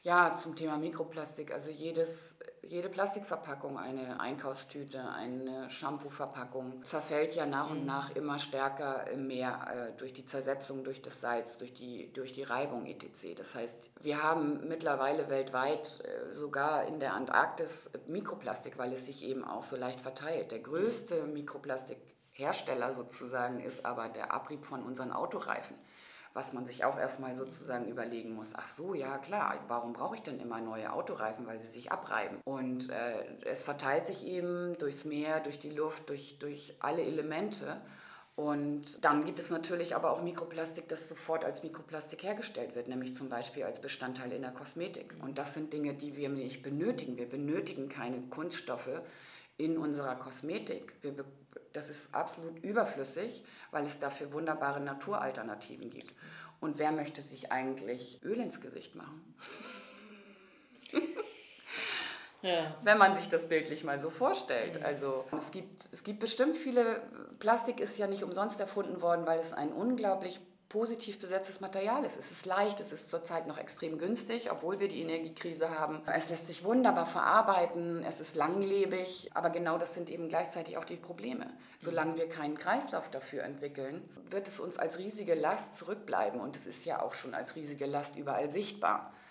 Ja, zum Thema Mikroplastik. Also jede Plastikverpackung, eine Einkaufstüte, eine Shampoo-Verpackung, zerfällt ja nach und nach immer stärker im Meer durch die Zersetzung, durch das Salz, durch die Reibung etc. Das heißt, wir haben mittlerweile weltweit, sogar in der Antarktis, Mikroplastik, weil es sich eben auch so leicht verteilt. Der größte Mikroplastikhersteller sozusagen ist aber der Abrieb von unseren Autoreifen, was man sich auch erstmal sozusagen überlegen muss. Ach so, ja klar, warum brauche ich denn immer neue Autoreifen, weil sie sich abreiben? Und es verteilt sich eben durchs Meer, durch die Luft, durch alle Elemente. Und dann gibt es natürlich aber auch Mikroplastik, das sofort als Mikroplastik hergestellt wird, nämlich zum Beispiel als Bestandteil in der Kosmetik. Und das sind Dinge, die wir nicht benötigen. Wir benötigen keine Kunststoffe in unserer Kosmetik. Das ist absolut überflüssig, weil es dafür wunderbare Naturalternativen gibt. Und wer möchte sich eigentlich Öl ins Gesicht machen? Ja. Wenn man sich das bildlich mal so vorstellt. Also es gibt bestimmt viele, Plastik ist ja nicht umsonst erfunden worden, weil es ein unglaublich positiv besetztes Material ist. Es ist leicht, es ist zurzeit noch extrem günstig, obwohl wir die Energiekrise haben. Es lässt sich wunderbar verarbeiten, es ist langlebig, aber genau das sind eben gleichzeitig auch die Probleme. Solange wir keinen Kreislauf dafür entwickeln, wird es uns als riesige Last zurückbleiben und es ist ja auch schon als riesige Last überall sichtbar.